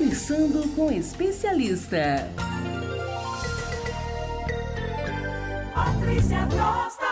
Conversando com especialista. Patrícia Costa.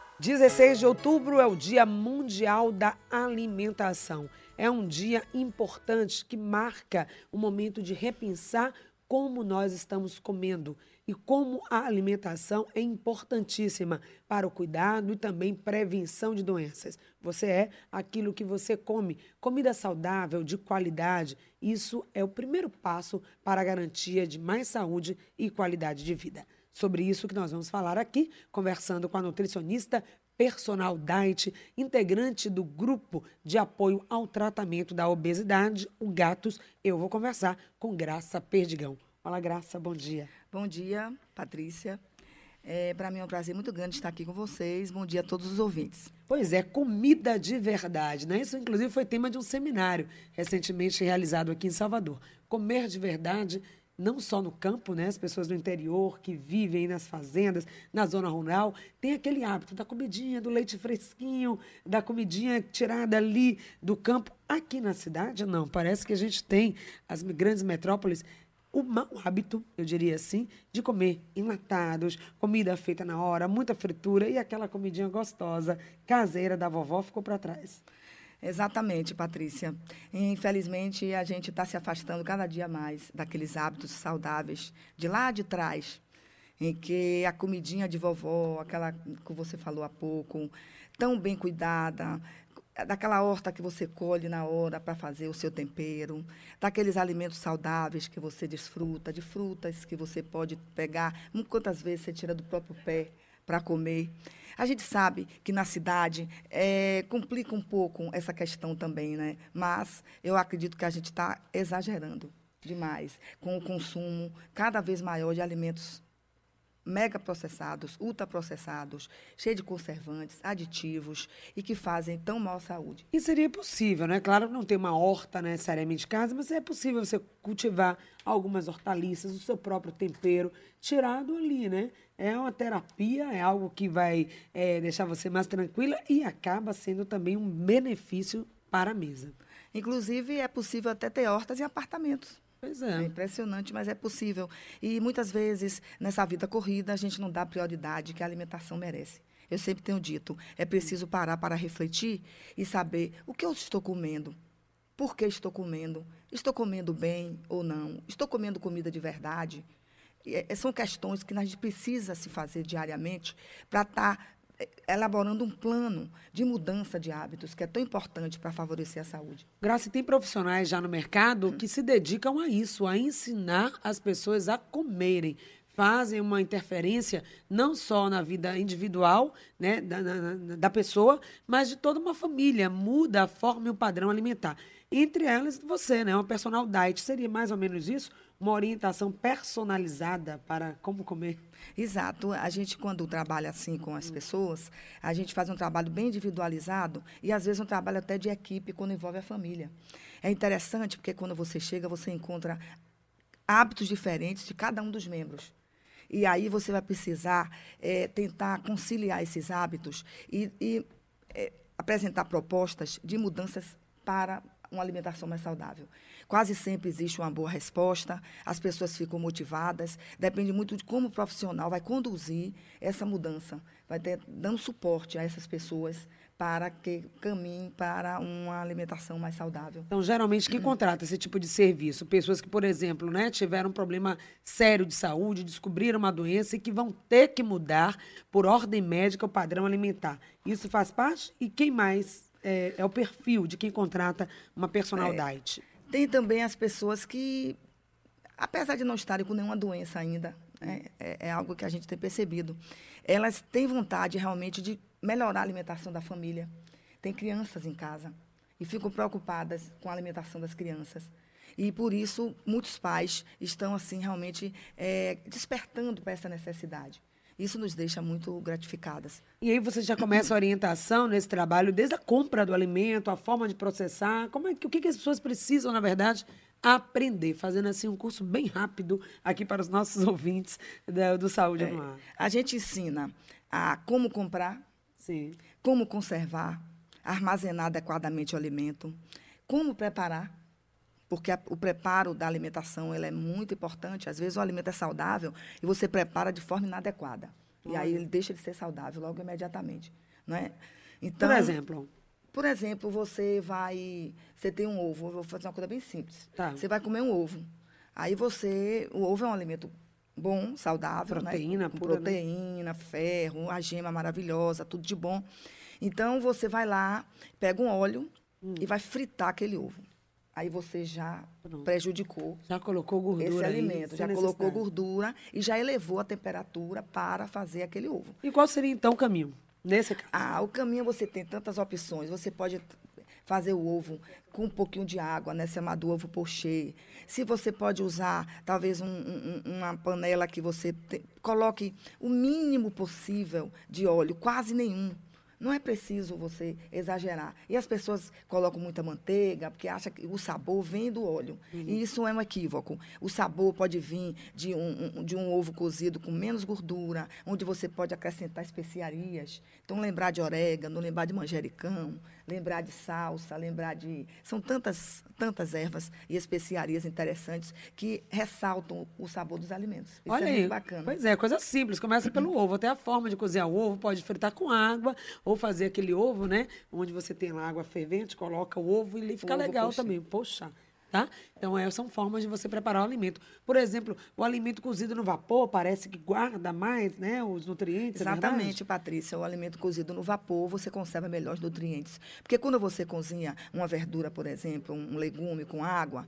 16 de outubro é o Dia Mundial da Alimentação. É um dia importante que marca o momento de repensar como nós estamos comendo e como a alimentação é importantíssima para o cuidado e também prevenção de doenças. Você é aquilo que você come. Comida saudável, de qualidade, isso é o primeiro passo para a garantia de mais saúde e qualidade de vida. Sobre isso que nós vamos falar aqui, conversando com a nutricionista Personal Diet, integrante do grupo de apoio ao tratamento da obesidade, o GATOS. Eu vou conversar com Graça Perdigão. Olá, Graça, bom dia. Bom dia, Patrícia. Para mim é um prazer muito grande estar aqui com vocês. Bom dia a todos os ouvintes. Pois é, comida de verdade, né? Isso, inclusive, foi tema de um seminário recentemente realizado aqui em Salvador. Comer de verdade, não só no campo, né? As pessoas do interior que vivem nas fazendas, na zona rural, tem aquele hábito da comidinha, do leite fresquinho, da comidinha tirada ali do campo. Aqui na cidade, não. Parece que a gente tem, as grandes metrópoles, o mau hábito, eu diria assim, de comer enlatados, comida feita na hora, muita fritura e aquela comidinha gostosa, caseira da vovó ficou para trás. Exatamente, Patrícia. Infelizmente, a gente está se afastando cada dia mais daqueles hábitos saudáveis de lá de trás, em que a comidinha de vovó, aquela que você falou há pouco, tão bem cuidada, daquela horta que você colhe na hora para fazer o seu tempero, daqueles alimentos saudáveis que você desfruta, de frutas que você pode pegar, quantas vezes você tira do próprio pé para comer. A gente sabe que na cidade complica um pouco essa questão também, né? Mas eu acredito que a gente está exagerando demais com o consumo cada vez maior de alimentos mega processados, ultraprocessados, cheios de conservantes, aditivos e que fazem tão mal à saúde. E seria possível, né? Claro que não tem uma horta necessariamente em casa, mas é possível você cultivar algumas hortaliças, o seu próprio tempero, tirado ali, né? É uma terapia, é algo que vai deixar você mais tranquila e acaba sendo também um benefício para a mesa. Inclusive, é possível até ter hortas em apartamentos. Pois é. É impressionante, mas é possível. E muitas vezes, nessa vida corrida, a gente não dá a prioridade que a alimentação merece. Eu sempre tenho dito, é preciso parar para refletir e saber o que eu estou comendo, por que estou comendo bem ou não, estou comendo comida de verdade. São questões que a gente precisa se fazer diariamente para estar elaborando um plano de mudança de hábitos, que é tão importante para favorecer a saúde. Graça, tem profissionais já no mercado que se dedicam a isso, a ensinar as pessoas a comerem. Fazem uma interferência não só na vida individual, né, da pessoa, mas de toda uma família. Muda a forma e o padrão alimentar. Entre elas, você, né, uma personal diet. Seria mais ou menos isso? Uma orientação personalizada para como comer? Exato. A gente, quando trabalha assim com as pessoas, a gente faz um trabalho bem individualizado e, às vezes, um trabalho até de equipe, quando envolve a família. É interessante porque, quando você chega, você encontra hábitos diferentes de cada um dos membros. E aí você vai precisar tentar conciliar esses hábitos e apresentar propostas de mudanças para uma alimentação mais saudável. Quase sempre existe uma boa resposta, as pessoas ficam motivadas, depende muito de como o profissional vai conduzir essa mudança, vai dando suporte a essas pessoas para que caminhem para uma alimentação mais saudável. Então, geralmente, quem contrata esse tipo de serviço? Pessoas que, por exemplo, né, tiveram um problema sério de saúde, descobriram uma doença e que vão ter que mudar, por ordem médica, o padrão alimentar. Isso faz parte? E quem mais é o perfil de quem contrata uma personal diet? Tem também as pessoas que, apesar de não estarem com nenhuma doença ainda, é algo que a gente tem percebido, elas têm vontade realmente de melhorar a alimentação da família. Tem crianças em casa e ficam preocupadas com a alimentação das crianças. E, por isso, muitos pais estão, assim, realmente despertando para essa necessidade. Isso nos deixa muito gratificadas. E aí você já começa a orientação nesse trabalho, desde a compra do alimento, a forma de processar, o que as pessoas precisam, na verdade, aprender, fazendo assim um curso bem rápido aqui para os nossos ouvintes do Saúde no Ar. A gente ensina a como comprar, sim, como conservar, armazenar adequadamente o alimento, como preparar, porque o preparo da alimentação ele é muito importante. Às vezes o alimento é saudável e você prepara de forma inadequada. E aí ele deixa de ser saudável logo imediatamente. Não é? Então, por exemplo, você tem um ovo, eu vou fazer uma coisa bem simples. Tá. Você vai comer um ovo. Aí o ovo é um alimento bom, saudável, proteína, né? Com pura, proteína, ferro, a gema maravilhosa, tudo de bom. Então, você vai lá, pega um óleo e vai fritar aquele ovo. Aí você já prejudicou. Já colocou gordura esse alimento, aí, já colocou gordura e já elevou a temperatura para fazer aquele ovo. E qual seria, então, o caminho? Nesse caso? O caminho você tem tantas opções. Você pode fazer o ovo com um pouquinho de água, né? Chamado ovo pochê. Se você pode usar, talvez, uma panela que você coloque o mínimo possível de óleo, quase nenhum. Não é preciso você exagerar. E as pessoas colocam muita manteiga, porque acham que o sabor vem do óleo. E isso é um equívoco. O sabor pode vir de um ovo cozido com menos gordura, onde você pode acrescentar especiarias. Então, lembrar de orégano, lembrar de manjericão, lembrar de salsa, lembrar de... São tantas ervas e especiarias interessantes que ressaltam o sabor dos alimentos. Isso Olha é aí, muito bacana. Pois é, coisa simples. Começa pelo ovo. Até a forma de cozinhar o ovo, pode fritar com água, ou fazer aquele ovo, né? Onde você tem lá água fervente, coloca o ovo e ele fica legal também. Poxa, tá? Então, são formas de você preparar o alimento. Por exemplo, o alimento cozido no vapor parece que guarda mais, né? Os nutrientes, Exatamente, Patrícia. O alimento cozido no vapor, você conserva melhor os nutrientes. Porque quando você cozinha uma verdura, por exemplo, um legume com água,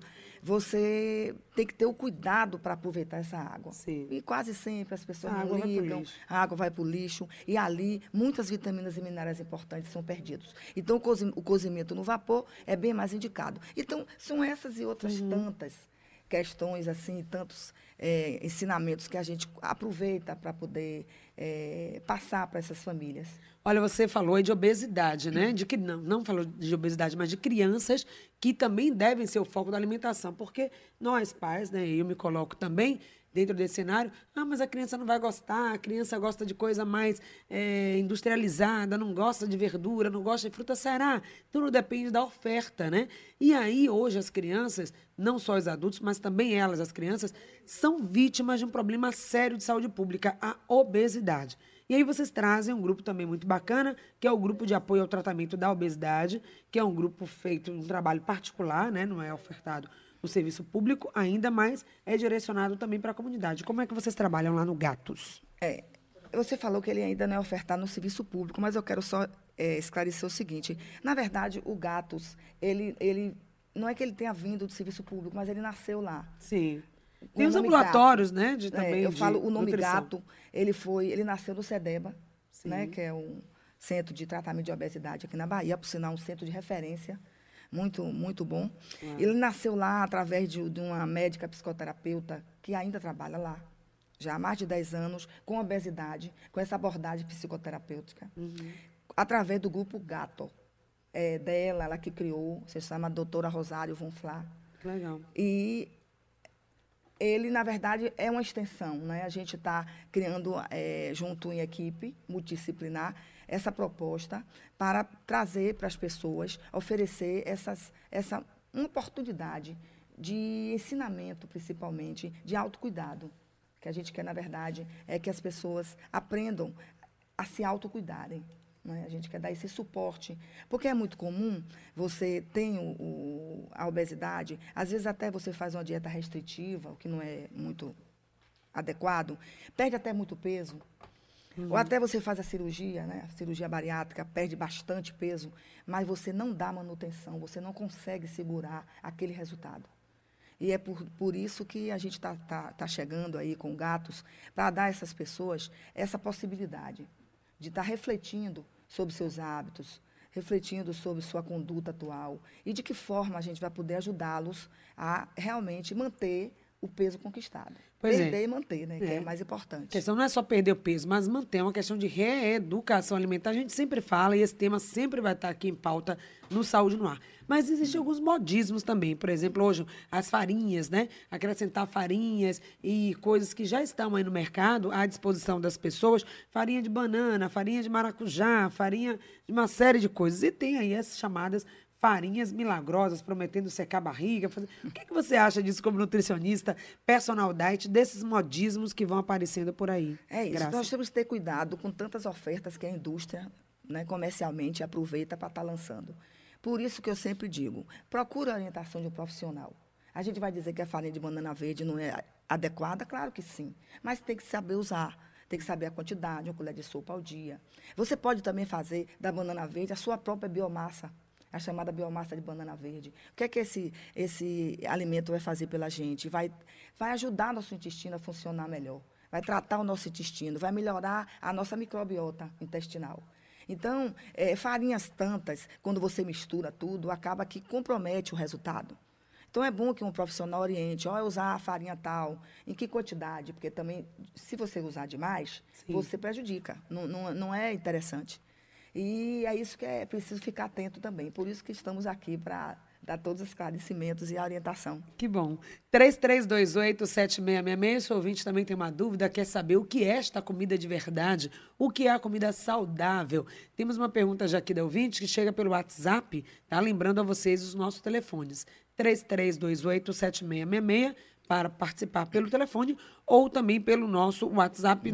você tem que ter o cuidado para aproveitar essa água. Sim. E quase sempre as pessoas não ligam, a água vai para o lixo, e ali muitas vitaminas e minerais importantes são perdidos. Então, o cozimento no vapor é bem mais indicado. Então, são essas e outras tantas questões, assim, tantos ensinamentos que a gente aproveita para poder passar para essas famílias. Olha, você falou aí de obesidade, né? De que não falou de obesidade, mas de crianças que também devem ser o foco da alimentação. Porque nós, pais, né? Eu me coloco também dentro desse cenário. Mas a criança não vai gostar, a criança gosta de coisa mais industrializada, não gosta de verdura, não gosta de fruta. Será? Tudo depende da oferta, né? E aí, hoje, as crianças, não só os adultos, mas também elas, as crianças, são vítimas de um problema sério de saúde pública, a obesidade. E aí vocês trazem um grupo também muito bacana, que é o Grupo de Apoio ao Tratamento da Obesidade, que é um grupo feito, um trabalho particular, né? Não é ofertado no serviço público ainda, mas é direcionado também para a comunidade. Como é que vocês trabalham lá no Gatos? Você falou que ele ainda não é ofertado no serviço público, mas eu quero só esclarecer o seguinte. Na verdade, o Gatos, ele não é que ele tenha vindo do serviço público, mas ele nasceu lá. Sim. Tem os ambulatórios, né? Eu falo o nome Gato, ele nasceu no CEDEBA, né? Que é um centro de tratamento de obesidade aqui na Bahia, por sinal, um centro de referência, muito, muito bom. Ele nasceu lá através de uma médica psicoterapeuta que ainda trabalha lá, já há mais de 10 anos, com obesidade, com essa abordagem psicoterapêutica, através do grupo Gato. Ela que criou, se chama doutora Rosário Von Flá. Legal. E ele, na verdade, é uma extensão, né? A gente está criando, junto em equipe multidisciplinar, essa proposta para trazer para as pessoas, oferecer uma oportunidade de ensinamento, principalmente, de autocuidado. O que a gente quer, na verdade, é que as pessoas aprendam a se autocuidarem. A gente quer dar esse suporte, porque é muito comum, você tem a obesidade, às vezes até você faz uma dieta restritiva, o que não é muito adequado, perde até muito peso, ou até você faz a cirurgia, né? A cirurgia bariátrica, perde bastante peso, mas você não dá manutenção, você não consegue segurar aquele resultado. E é por isso que a gente tá chegando aí com Gatos, para dar a essas pessoas essa possibilidade de estar refletindo sobre seus hábitos, refletindo sobre sua conduta atual e de que forma a gente vai poder ajudá-los a realmente manter o peso conquistado. Perder e manter, né? Que é mais importante. A questão não é só perder o peso, mas manter, é uma questão de reeducação alimentar. A gente sempre fala, e esse tema sempre vai estar aqui em pauta no Saúde no Ar. Mas existem alguns modismos também. Por exemplo, hoje, as farinhas, né? Acrescentar farinhas e coisas que já estão aí no mercado à disposição das pessoas. Farinha de banana, farinha de maracujá, farinha de uma série de coisas. E tem aí essas chamadas farinhas milagrosas, prometendo secar a barriga. O que você acha disso como nutricionista, personal diet, desses modismos que vão aparecendo por aí? É isso. Graça. Nós temos que ter cuidado com tantas ofertas que a indústria, né, comercialmente aproveita para estar lançando. Por isso que eu sempre digo, procure a orientação de um profissional. A gente vai dizer que a farinha de banana verde não é adequada? Claro que sim, mas tem que saber usar, tem que saber a quantidade, uma colher de sopa ao dia. Você pode também fazer da banana verde a sua própria biomassa, a chamada biomassa de banana verde. O que é que esse alimento vai fazer pela gente? Vai ajudar nosso intestino a funcionar melhor, vai tratar o nosso intestino, vai melhorar a nossa microbiota intestinal. Então, farinhas tantas, quando você mistura tudo, acaba que compromete o resultado. Então, é bom que um profissional oriente, usar a farinha tal, em que quantidade, porque também, se você usar demais, sim, você prejudica, não é interessante. E é isso que é preciso ficar atento também. Por isso que estamos aqui para dar todos os esclarecimentos e a orientação. Que bom. 3328-7666, o ouvinte também tem uma dúvida, quer saber o que é esta comida de verdade, o que é a comida saudável. Temos uma pergunta já aqui da ouvinte que chega pelo WhatsApp, tá? Lembrando a vocês os nossos telefones, 3328-7666, para participar pelo telefone ou também pelo nosso WhatsApp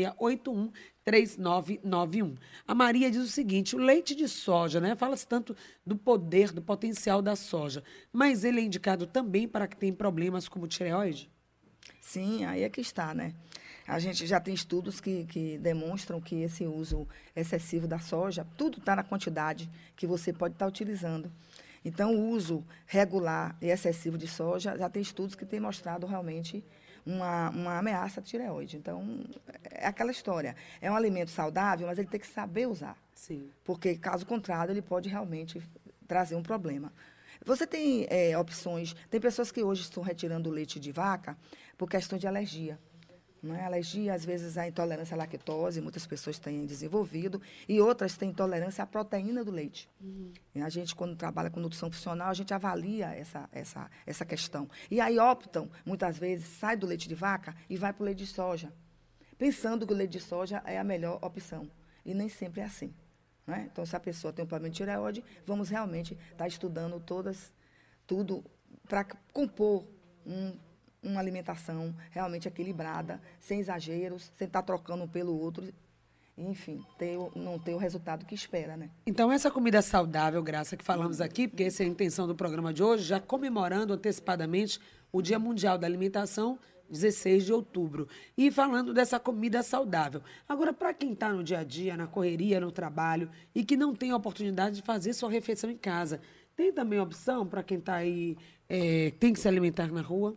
9681-3991. A Maria diz o seguinte, o leite de soja, né? Fala-se tanto do poder, do potencial da soja, mas ele é indicado também para quem tem problemas como tireoide? Sim, aí é que está, né? A gente já tem estudos que demonstram que esse uso excessivo da soja, tudo está na quantidade que você pode estar utilizando. Então, o uso regular e excessivo de soja, já tem estudos que têm mostrado realmente uma ameaça à tireoide. Então, é aquela história. É um alimento saudável, mas ele tem que saber usar. Sim. Porque, caso contrário, ele pode realmente trazer um problema. Você tem opções... Tem pessoas que hoje estão retirando o leite de vaca por questão de alergia. Não é? Alergia, às vezes, a intolerância à lactose, muitas pessoas têm desenvolvido, e outras têm intolerância à proteína do leite. E a gente, quando trabalha com nutrição funcional, a gente avalia essa questão. E aí optam, muitas vezes, sai do leite de vaca e vai para o leite de soja, pensando que o leite de soja é a melhor opção. E nem sempre é assim. Não é? Então, se a pessoa tem um problema de tireoide, vamos realmente estar estudando tudo para compor uma alimentação realmente equilibrada, sem exageros, sem estar trocando um pelo outro, enfim, não ter o resultado que espera, né? Então, essa comida saudável, Graça, que falamos aqui, porque essa é a intenção do programa de hoje, já comemorando antecipadamente o Dia Mundial da Alimentação, 16 de outubro. E falando dessa comida saudável. Agora, para quem está no dia a dia, na correria, no trabalho, e que não tem a oportunidade de fazer sua refeição em casa, tem também opção para quem está aí, tem que se alimentar na rua?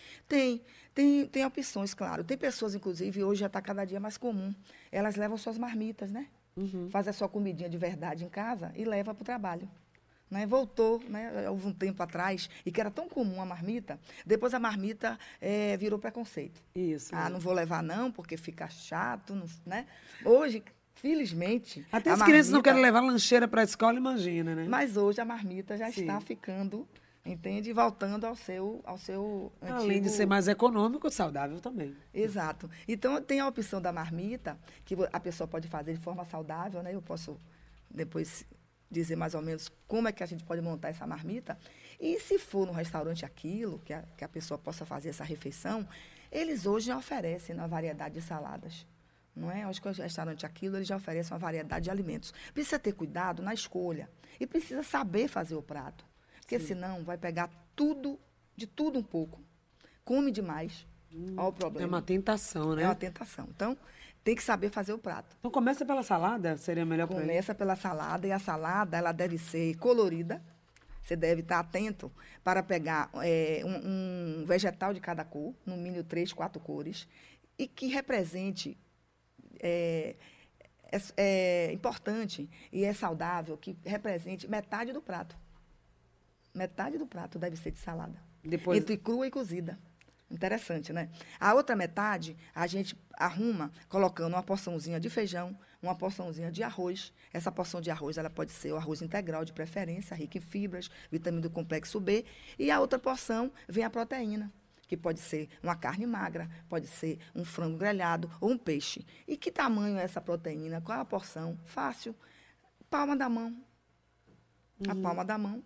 Tem opções, claro. Tem pessoas, inclusive, hoje já está cada dia mais comum. Elas levam suas marmitas, né? Faz a sua comidinha de verdade em casa e leva para o trabalho. Né? Voltou, né? Houve um tempo atrás, e que era tão comum a marmita, depois a marmita virou preconceito. Isso. Não vou levar não, porque fica chato, não, né? Hoje, felizmente... Até as crianças não querem levar lancheira para a escola, imagina, né? Mas hoje a marmita já está ficando... Entende? Voltando ao seu antigo... Além de ser mais econômico, saudável também. Exato. Então, tem a opção da marmita, que a pessoa pode fazer de forma saudável, né? Eu posso depois dizer mais ou menos como é que a gente pode montar essa marmita. E se for no restaurante Aquilo, que a pessoa possa fazer essa refeição, eles hoje já oferecem uma variedade de saladas. Não é? Eu acho que o restaurante Aquilo, ele já oferece uma variedade de alimentos. Precisa ter cuidado na escolha e precisa saber fazer o prato. Porque senão vai pegar de tudo um pouco. Come demais. Olha o problema. É uma tentação, né? É uma tentação. Então, tem que saber fazer o prato. Então, começa pela salada? Seria melhor para ele? Começa pela salada. E a salada, ela deve ser colorida. Você deve estar atento para pegar um vegetal de cada cor, no mínimo 3, 4 cores, e que represente... É importante e é saudável que represente metade do prato. Metade do prato deve ser de salada. Entre crua e cozida. Interessante, né? A outra metade, a gente arruma colocando uma porçãozinha de feijão, uma porçãozinha de arroz. Essa porção de arroz, ela pode ser o arroz integral de preferência, rico em fibras, vitamina do complexo B. E a outra porção vem a proteína, que pode ser uma carne magra, pode ser um frango grelhado ou um peixe. E que tamanho é essa proteína? Qual é a porção? Fácil. Palma da mão. A palma da mão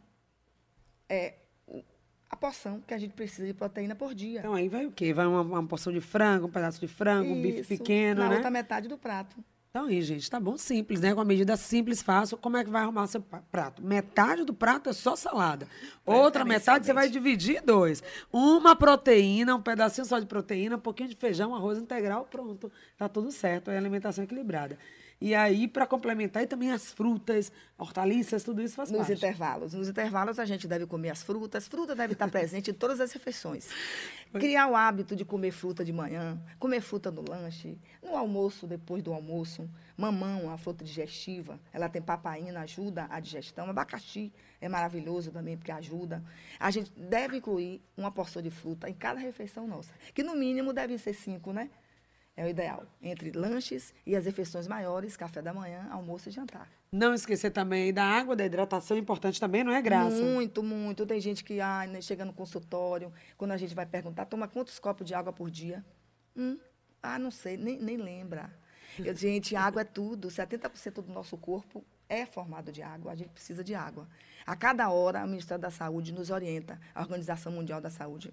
é a porção que a gente precisa de proteína por dia. Então, aí vai o quê? Vai uma porção de frango, um pedaço de frango, um bife pequeno, na né? outra metade do prato. Então, aí, gente, tá bom, simples, né? Com a medida simples, fácil, como é que vai arrumar seu prato? Metade do prato é só salada. Outra metade você vai dividir em 2. Uma proteína, um pedacinho só de proteína, um pouquinho de feijão, arroz integral, pronto. Tá tudo certo, é alimentação equilibrada. E aí, para complementar, e também as frutas, hortaliças, tudo isso faz parte. Nos intervalos, a gente deve comer as frutas. Fruta deve estar presente em todas as refeições. Criar o hábito de comer fruta de manhã, comer fruta no lanche, no almoço, depois do almoço. Mamão, a fruta digestiva, ela tem papaina, ajuda a digestão. Abacaxi é maravilhoso também, porque ajuda. A gente deve incluir uma porção de fruta em cada refeição nossa, que no mínimo deve ser 5, né? É o ideal, entre lanches e as refeições maiores, café da manhã, almoço e jantar. Não esquecer também da água, da hidratação, é importante também, não é, Graça? Muito, muito. Tem gente que chega no consultório, quando a gente vai perguntar, toma quantos copos de água por dia? Não sei, nem lembra. Gente, água é tudo. 70% do nosso corpo é formado de água. A gente precisa de água. A cada hora, o Ministério da Saúde nos orienta, a Organização Mundial da Saúde,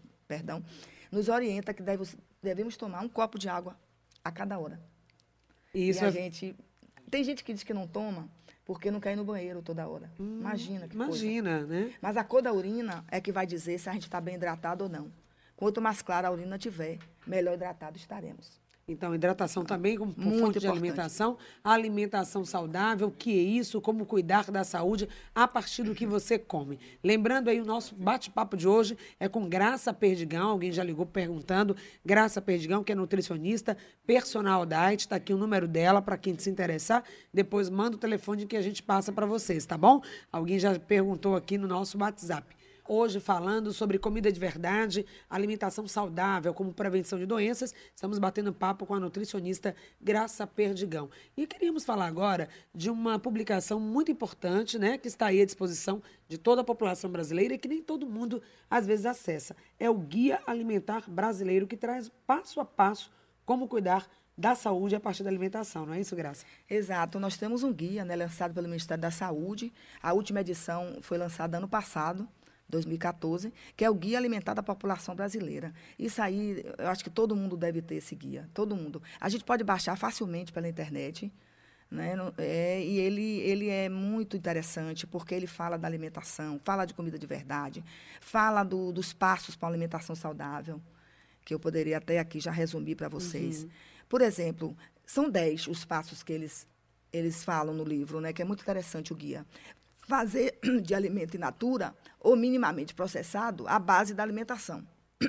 nos orienta que devemos tomar 1 copo de água a cada hora. Isso tem gente que diz que não toma porque não quer ir no banheiro toda hora. Imagina que Imagina, coisa. né? Mas a cor da urina é que vai dizer se a gente está bem hidratado ou não. Quanto mais clara a urina tiver, melhor hidratado estaremos. Então, hidratação também como fonte de importante. alimentação, alimentação saudável, o que é isso, como cuidar da saúde a partir do que você come. Lembrando aí, o nosso bate-papo de hoje é com Graça Perdigão, alguém já ligou perguntando, Graça Perdigão, que é nutricionista, personal diet, está aqui o número dela para quem se interessar, depois manda o telefone que a gente passa para vocês, tá bom? Alguém já perguntou aqui no nosso WhatsApp. Hoje, falando sobre comida de verdade, alimentação saudável como prevenção de doenças, estamos batendo papo com a nutricionista Graça Perdigão. E queríamos falar agora de uma publicação muito importante, né, que está aí à disposição de toda a população brasileira e que nem todo mundo, às vezes, acessa. É o Guia Alimentar Brasileiro, que traz passo a passo como cuidar da saúde a partir da alimentação, não é isso, Graça? Exato. Nós temos um guia, né, lançado pelo Ministério da Saúde. A última edição foi lançada ano passado, 2014, que é o Guia Alimentar da População Brasileira. Isso aí, eu acho que todo mundo deve ter esse guia, todo mundo. A gente pode baixar facilmente pela internet, né? E ele é muito interessante, porque ele fala da alimentação, fala de comida de verdade, fala dos passos para uma alimentação saudável, que eu poderia até aqui já resumir para vocês. Por exemplo, são 10 os passos que eles falam no livro, né? Que é muito interessante o guia. Fazer de alimento in natura ou minimamente processado a base da alimentação.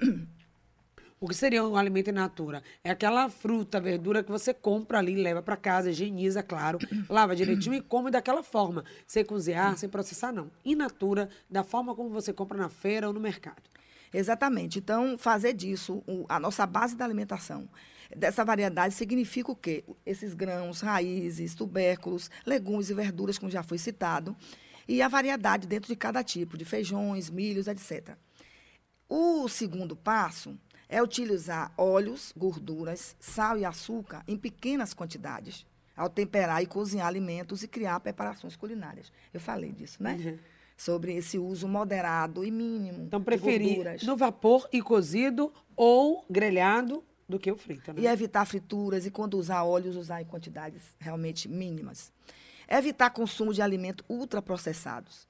O que seria um alimento in natura? É aquela fruta, verdura que você compra ali, leva para casa, higieniza, claro, lava direitinho e come daquela forma, sem cozinhar, sem processar, não. In natura, da forma como você compra na feira ou no mercado. Exatamente. Então, fazer disso a nossa base da alimentação. Dessa variedade significa o quê? Esses grãos, raízes, tubérculos, legumes e verduras, como já foi citado, e a variedade dentro de cada tipo, de feijões, milhos, etc. O segundo passo é utilizar óleos, gorduras, sal e açúcar em pequenas quantidades, ao temperar e cozinhar alimentos e criar preparações culinárias. Eu falei disso, né? Sobre esse uso moderado e mínimo então, de preferir gorduras. no vapor e cozido ou grelhado do que o frito, né? E evitar frituras e, quando usar óleos, usar em quantidades realmente mínimas. Evitar consumo de alimentos ultraprocessados.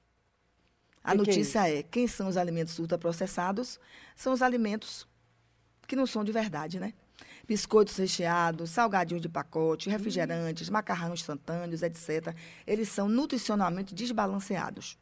A notícia é, quem são os alimentos ultraprocessados? São os alimentos que não são de verdade, né? Biscoitos recheados, salgadinhos de pacote, refrigerantes, macarrão instantâneos, etc. Eles são nutricionalmente desbalanceados.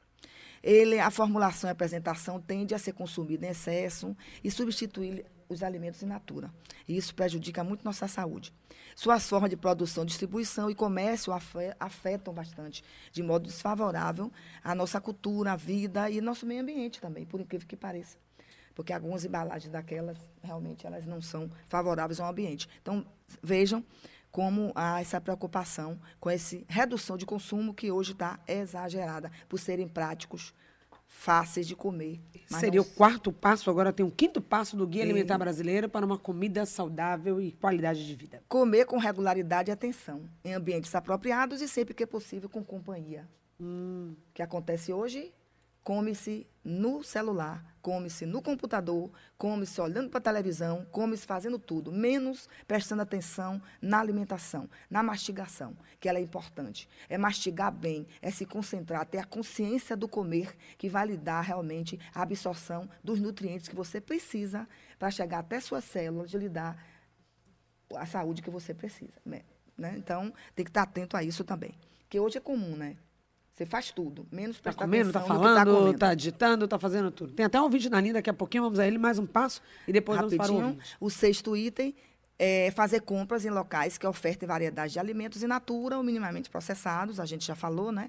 A formulação e apresentação tende a ser consumida em excesso e substituir os alimentos in natura. E isso prejudica muito nossa saúde. Suas formas de produção, distribuição e comércio afetam bastante, de modo desfavorável, a nossa cultura, a vida e nosso meio ambiente também, por incrível que pareça. Porque algumas embalagens daquelas, realmente, elas não são favoráveis ao ambiente. Então, vejam como há essa preocupação com essa redução de consumo que hoje está exagerada, por serem práticos, fáceis de comer. Seria o quarto passo, agora tem um quinto passo do Guia Alimentar Brasileiro para uma comida saudável e qualidade de vida. Comer com regularidade e atenção, em ambientes apropriados e sempre que é possível com companhia. que acontece hoje, come-se no celular, come-se no computador, come-se olhando para a televisão, come-se fazendo tudo, menos prestando atenção na alimentação, na mastigação, que ela é importante. É mastigar bem, é se concentrar, ter a consciência do comer, que vai lhe dar realmente a absorção dos nutrientes que você precisa para chegar até suas células e lhe dar a saúde que você precisa. Né? Então, tem que estar atento a isso também. Porque hoje é comum, né? Você faz tudo, menos Tá prestar comendo, atenção tá no que tá falando, comendo. tá digitando, tá fazendo tudo. Tem até um vídeo na linha, daqui a pouquinho vamos a ele, mais um passo e depois vamos para o Rapidinho, ouvinte. o sexto item é fazer compras em locais que ofertem variedade de alimentos in natura ou minimamente processados, a gente já falou, né?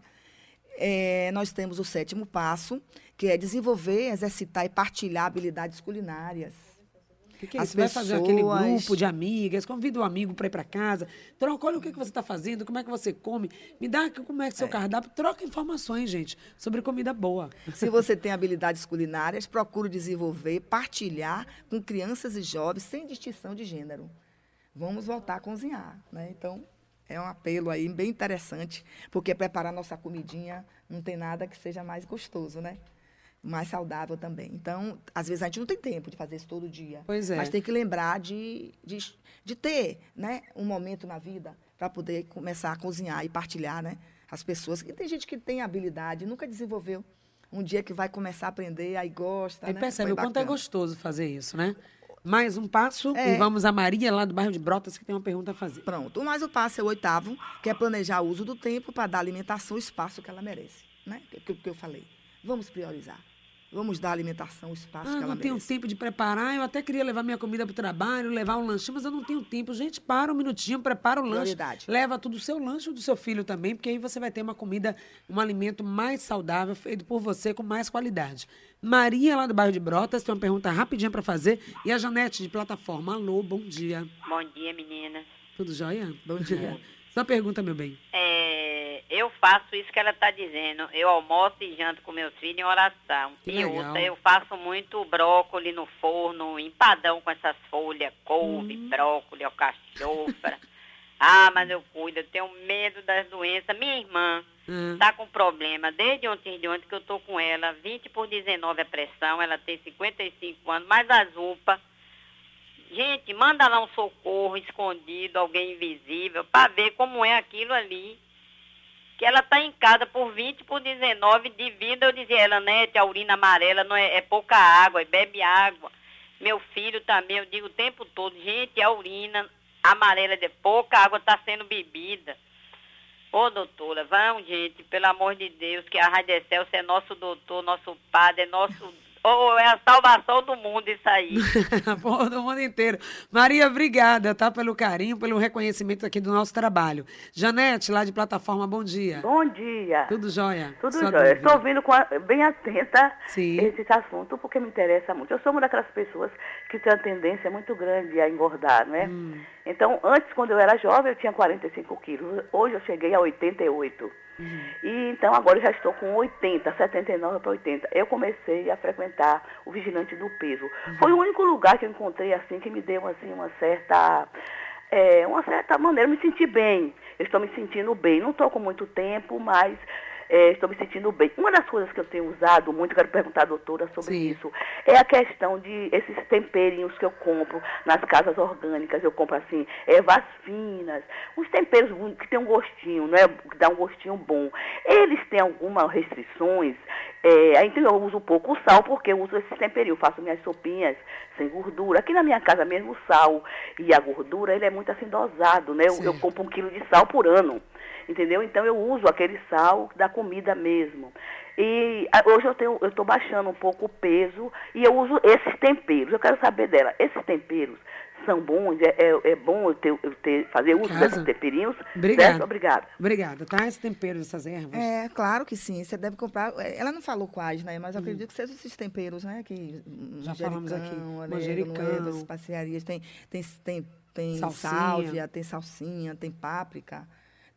Nós temos o sétimo passo, que é desenvolver, exercitar e partilhar habilidades culinárias. O que é As isso? Vai fazer aquele pessoas- grupo de amigas, convida o amigo para ir para casa, troca, olha o que você está fazendo, como é que você come, me dá como é que seu cardápio, troca informações, gente, sobre comida boa. Se você tem habilidades culinárias, procure desenvolver, partilhar com crianças e jovens sem distinção de gênero. Vamos voltar a cozinhar, né? Então, é um apelo aí bem interessante, porque preparar nossa comidinha não tem nada que seja mais gostoso, né? Mais saudável também. Então, às vezes a gente não tem tempo de fazer isso todo dia. Pois é. Mas tem que lembrar de ter, né, um momento na vida para poder começar a cozinhar e partilhar, né? As pessoas. E tem gente que tem habilidade, nunca desenvolveu. Um dia que vai começar a aprender, aí gosta. Aí né? percebe Foi o quanto é bacana. gostoso fazer isso, né? Mais um passo e vamos a Maria, lá do bairro de Brotas, que tem uma pergunta a fazer. Pronto. Mas o passo é o oitavo, que é planejar o uso do tempo para dar à alimentação o espaço que ela merece. Né? Que eu falei. Vamos priorizar. Vamos dar à alimentação o espaço que ela Não tenho merece. tempo de preparar, eu até queria levar minha comida para o trabalho, levar um lanchinho, mas eu não tenho tempo. Gente, para um minutinho, prepara o lanche, Prioridade. leva tudo o seu lanche e do seu filho também, porque aí você vai ter uma comida, um alimento mais saudável, feito por você, com mais qualidade. Maria, lá do bairro de Brotas, tem uma pergunta rapidinha para fazer. E a Janete, de plataforma. Alô, bom dia. Bom dia, meninas. Tudo jóia? Bom dia. Sua pergunta, meu bem. Eu faço isso que ela está dizendo. Eu almoço e janto com meus filhos em oração. Que E legal. outra, eu faço muito brócolis no forno, empadão com essas folhas, couve, brócolis, alcachofra. Mas eu cuido, eu tenho medo das doenças. Minha irmã está com problema desde ontem que eu estou com ela, 20/19 a pressão, ela tem 55 anos, mais as UPA. Gente, manda lá um socorro escondido, alguém invisível, para ver como é aquilo ali. Que ela está em casa por 20/19 de vida. Eu dizia, ela, Nete, a urina amarela não é pouca água, bebe água. Meu filho também, eu digo o tempo todo, gente, a urina amarela de pouca água está sendo bebida. Ô, doutora, vamos, gente, pelo amor de Deus, que a Rádio Excel, você é nosso doutor, nosso padre, é nosso... é a salvação do mundo isso aí. Pô, do mundo inteiro. Maria, obrigada, tá? Pelo carinho, pelo reconhecimento aqui do nosso trabalho. Janete, lá de plataforma, bom dia. Bom dia. Tudo jóia? Tudo Sua jóia. dúvida. Estou ouvindo bem atenta Sim. esse assunto, porque me interessa muito. Eu sou uma daquelas pessoas que tem uma tendência muito grande a engordar, né? Então, antes, quando eu era jovem, eu tinha 45 quilos. Hoje eu cheguei a 88. E então agora eu já estou com 80, 79 para 80. Eu comecei a frequentar o Vigilante do Peso. Foi o único lugar que eu encontrei assim que me deu assim uma certa maneira, eu me senti bem. Eu estou me sentindo bem. Não estou com muito tempo, mas estou me sentindo bem. Uma das coisas que eu tenho usado muito, quero perguntar à doutora sobre Sim. isso, é a questão de esses temperinhos que eu compro nas casas orgânicas. Eu compro assim, ervas finas, uns temperos que tem um gostinho, né? Que dá um gostinho bom. Eles têm algumas restrições. Então eu uso um pouco o sal, porque eu uso esses temperinhos, faço minhas sopinhas sem gordura. Aqui na minha casa mesmo o sal e a gordura, ele é muito assim dosado, né? Eu compro 1 quilo de sal por ano. Entendeu? Então eu uso aquele sal da comida mesmo. E hoje eu estou baixando um pouco o peso e eu uso esses temperos. Eu quero saber dela, esses temperos são bons? É bom eu fazer uso desses temperinhos? Obrigada. Certo? Obrigada. Obrigada, tá? Esse tempero dessas ervas. Claro que sim. Você deve comprar. Ela não falou quais, né? Mas eu acredito que sejam esses temperos, né? Que Já falamos aqui. Manjericão, Manjericão. especiarias. Tem Salsinha. sálvia, tem salsinha, tem páprica,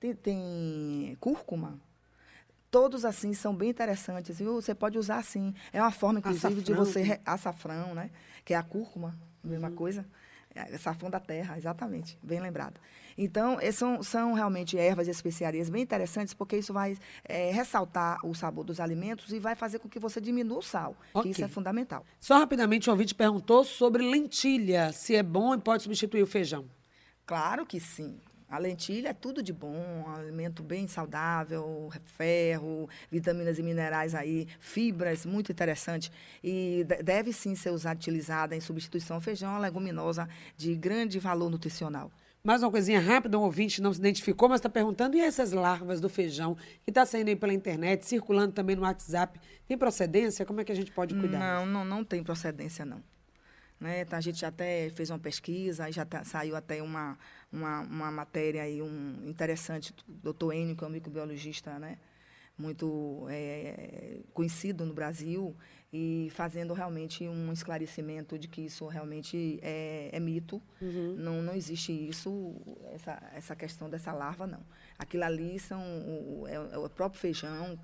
tem cúrcuma. Todos, assim, são bem interessantes, viu? Você pode usar, assim. É uma forma, inclusive, de Açafrão. você... Açafrão, né? Que é a cúrcuma, a mesma coisa. Safão da terra, exatamente, bem lembrado. Então, são realmente ervas e especiarias bem interessantes, porque isso vai ressaltar o sabor dos alimentos e vai fazer com que você diminua o sal, que isso é fundamental. Só rapidamente, o ouvinte perguntou sobre lentilha, se é bom e pode substituir o feijão. Claro que sim. A lentilha é tudo de bom, um alimento bem saudável, ferro, vitaminas e minerais aí, fibras, muito interessante. E deve sim ser utilizada em substituição ao feijão, uma leguminosa de grande valor nutricional. Mais uma coisinha rápida, um ouvinte não se identificou, mas está perguntando, e essas larvas do feijão que está saindo aí pela internet, circulando também no WhatsApp, tem procedência? Como é que a gente pode cuidar? Não tem procedência, não. Né? A gente até fez uma pesquisa, já saiu até uma matéria aí, interessante, do doutor Enio, que é um microbiologista, né? Muito conhecido no Brasil, e fazendo realmente um esclarecimento de que isso realmente é mito. Uhum. Não existe isso, essa questão dessa larva, não. Aquilo ali é o próprio feijão,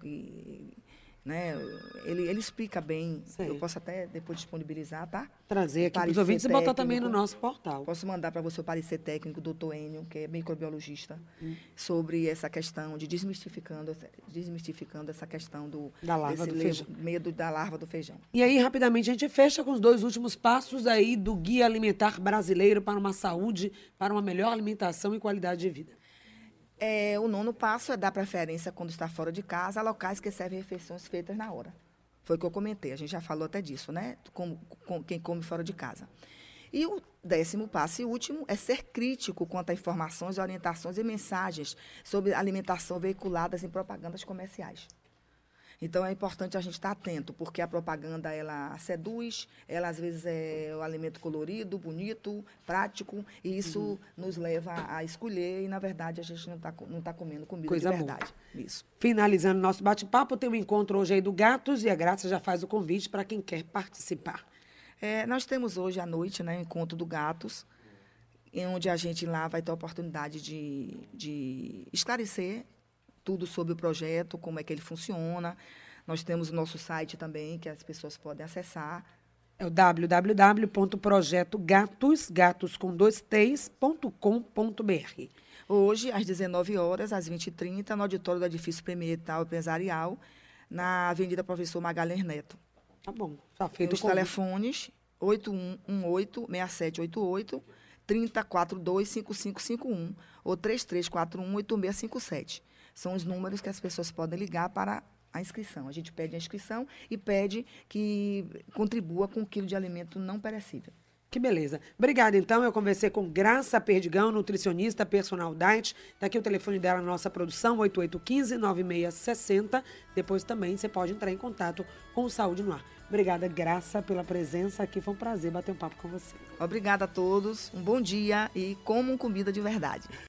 né? Ele explica bem. Sei. Eu posso até depois disponibilizar, tá? Trazer aqui para os ouvintes e botar também no nosso portal. Posso mandar para você o parecer técnico do doutor Enio, que é microbiologista, sobre essa questão de desmistificando essa questão da larva do feijão. Medo da larva do feijão. E aí, rapidamente, a gente fecha com os 2 últimos passos aí do Guia Alimentar Brasileiro para uma saúde, para uma melhor alimentação e qualidade de vida. O 9º passo é dar preferência, quando está fora de casa, a locais que servem refeições feitas na hora. Foi o que eu comentei, a gente já falou até disso, né? Quem come fora de casa. E o 10º passo e último é ser crítico quanto a informações, orientações e mensagens sobre alimentação veiculadas em propagandas comerciais. Então, é importante a gente estar atento, porque a propaganda, ela seduz, ela, às vezes, é o alimento colorido, bonito, prático, e isso nos leva a escolher, e, na verdade, a gente não tá comendo comida coisa de verdade. Isso. Finalizando nosso bate-papo, tem um encontro hoje aí do Gatos, e a Graça já faz o convite para quem quer participar. Nós temos hoje à noite, né, o encontro do Gatos, onde a gente lá vai ter a oportunidade de esclarecer tudo sobre o projeto, como é que ele funciona. Nós temos o nosso site também, que as pessoas podem acessar. É o www.projetogatos.com.br. Hoje, às 19 horas, às 20h30, no auditório do Edifício Experimental Empresarial, na Avenida Professor Magalhães Neto. Tá bom. Tá feito. Os telefones, 8118-6788, 3042-5551 ou 3341-8657. São os números que as pessoas podem ligar para a inscrição. A gente pede a inscrição e pede que contribua com 1 quilo de alimento não perecível. Que beleza. Obrigada, então. Eu conversei com Graça Perdigão, nutricionista, personal diet. Está aqui o telefone dela na nossa produção, 8815-9660. Depois também você pode entrar em contato com o Saúde no Ar. Obrigada, Graça, pela presença aqui. Foi um prazer bater um papo com você. Obrigada a todos. Um bom dia e comam comida de verdade.